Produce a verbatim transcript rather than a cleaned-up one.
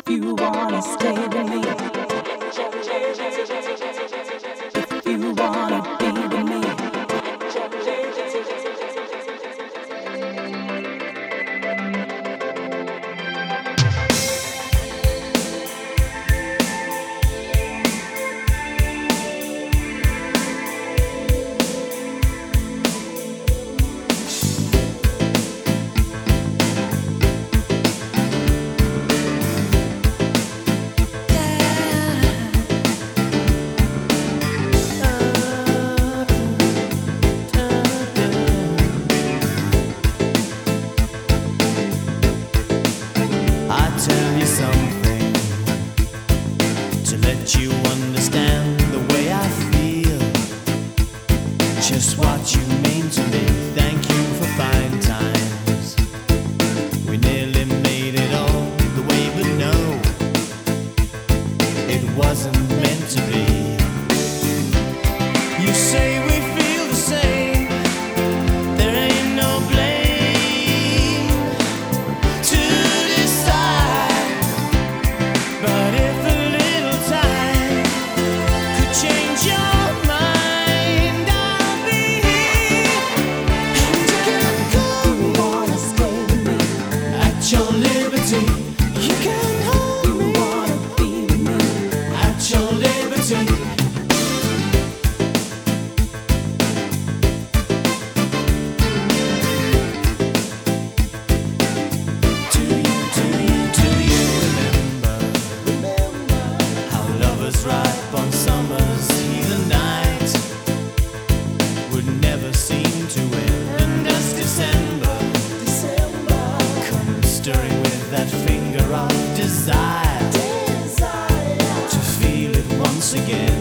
you wanna stay with me, if you wanna be with me. Tell you something to let you understand the way I feel, just what you mean to me. Thank you for fine times. We nearly made it all the way, but no, it wasn't meant to be. You say we feel the same, there ain't no blame to decide. But if a little time could change your mind, I'll be here, and you can come. You wanna stay with me, At your liberty, you can hold you me. wanna be with me. At your liberty. Do you, do you, do you remember how lovers ripe on summer's heathen night would never seem to end, and as December, come stirring with that finger of desire to feel it once again?